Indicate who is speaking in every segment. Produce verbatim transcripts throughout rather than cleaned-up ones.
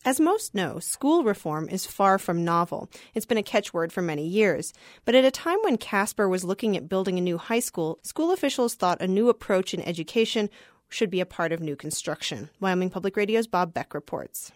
Speaker 1: As most know, school reform is far from novel. It's been a catchword for many years. But at a time when Casper was looking at building a new high school, school officials thought a new approach in education should be a part of new construction. Wyoming Public Radio's Bob Beck reports.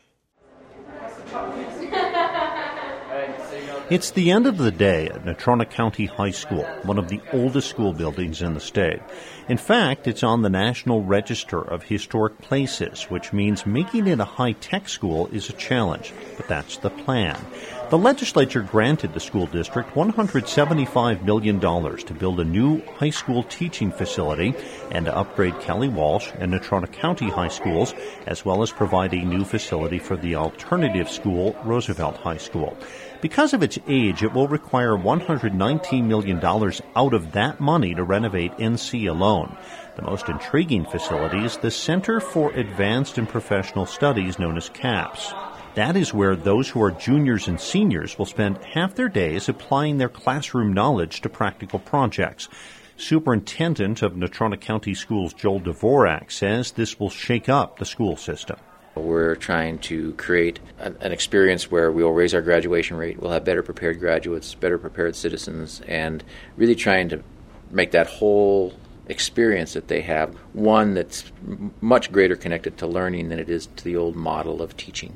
Speaker 2: It's the end of the day at Natrona County High School, one of the oldest school buildings in the state. In fact, it's on the National Register of Historic Places, which means making it a high-tech school is a challenge, but that's the plan. The legislature granted the school district one hundred seventy-five million dollars to build a new high school teaching facility and to upgrade Kelly Walsh and Natrona County High Schools, as well as provide a new facility for the alternative school, Roosevelt High School. Because of its age, it will require one hundred nineteen million dollars out of that money to renovate N C alone. The most intriguing facility is the Center for Advanced and Professional Studies, known as CAPS. That is where those who are juniors and seniors will spend half their days applying their classroom knowledge to practical projects. Superintendent of Natrona County Schools, Joel Dvorak, says this will shake up the school system.
Speaker 3: We're trying to create an, an experience where we'll raise our graduation rate, we'll have better prepared graduates, better prepared citizens, and really trying to make that whole experience that they have one that's m- much greater connected to learning than it is to the old model of teaching.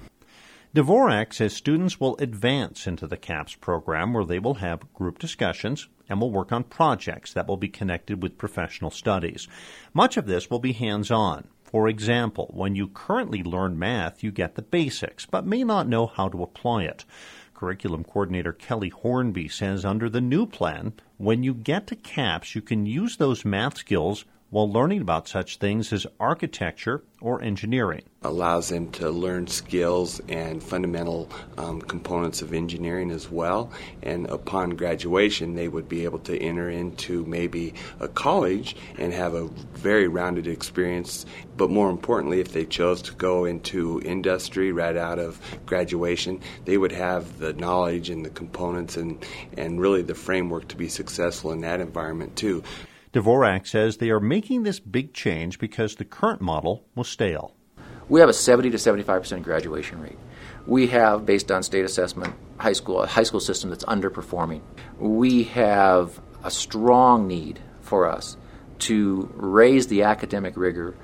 Speaker 2: Dvorak says students will advance into the CAPS program where they will have group discussions and will work on projects that will be connected with professional studies. Much of this will be hands-on. For example, when you currently learn math, you get the basics, but may not know how to apply it. Curriculum coordinator Kelly Hornby says under the new plan, when you get to CAPS, you can use those math skills while learning about such things as architecture or engineering.
Speaker 4: Allows them to learn skills and fundamental um, components of engineering as well. And upon graduation, they would be able to enter into maybe a college and have a very rounded experience. But more importantly, if they chose to go into industry right out of graduation, they would have the knowledge and the components and, and really the framework to be successful in that environment too.
Speaker 2: Dvorak says they are making this big change because the current model was stale.
Speaker 3: We have a seventy to seventy-five percent graduation rate. We have, based on state assessment, high school a high school system that's underperforming. We have a strong need for us to raise the academic rigor,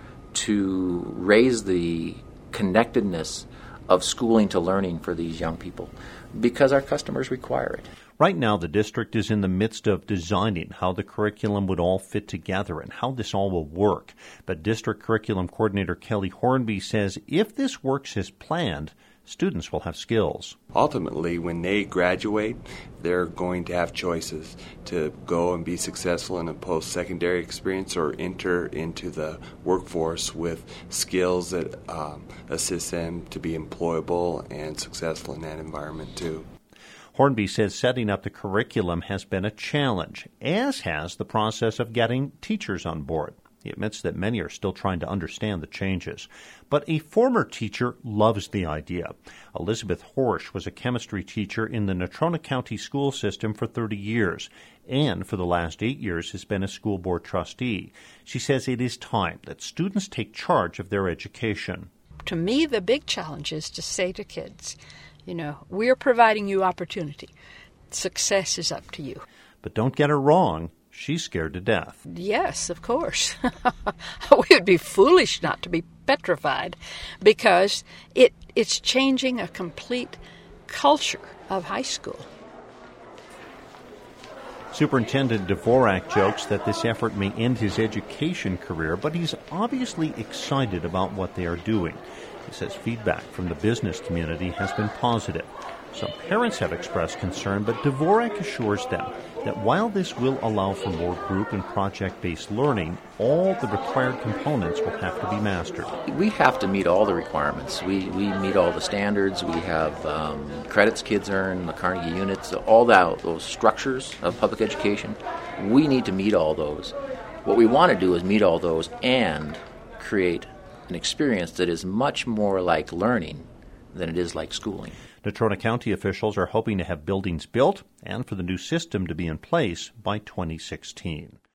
Speaker 3: to raise the connectedness of schooling to learning for these young people, because our customers require it.
Speaker 2: Right now, the district is in the midst of designing how the curriculum would all fit together and how this all will work. But District Curriculum Coordinator Kelly Hornby says if this works as planned, students will have skills.
Speaker 4: Ultimately, when they graduate, they're going to have choices to go and be successful in a post-secondary experience or enter into the workforce with skills that um, assist them to be employable and successful in that environment too.
Speaker 2: Hornby says setting up the curriculum has been a challenge, as has the process of getting teachers on board. He admits that many are still trying to understand the changes. But a former teacher loves the idea. Elizabeth Horsch was a chemistry teacher in the Natrona County school system for thirty years, and for the last eight years has been a school board trustee. She says it is time that students take charge of their education.
Speaker 5: To me, the big challenge is to say to kids, you know, we're providing you opportunity. Success is up to you.
Speaker 2: But don't get her wrong. She's scared to death.
Speaker 5: Yes, of course. We would be foolish not to be petrified because it it's changing a complete culture of high school.
Speaker 2: Superintendent Dvorak jokes that this effort may end his education career, but he's obviously excited about what they are doing. He says feedback from the business community has been positive. Some parents have expressed concern, but Dvorak assures them that while this will allow for more group and project-based learning, all the required components will have to be mastered.
Speaker 3: We have to meet all the requirements. We we meet all the standards. We have um, credits kids earn, the Carnegie units, all that, those structures of public education. We need to meet all those. What we want to do is meet all those and create an experience that is much more like learning than it is like schooling.
Speaker 2: Natrona County officials are hoping to have buildings built and for the new system to be in place by twenty sixteen.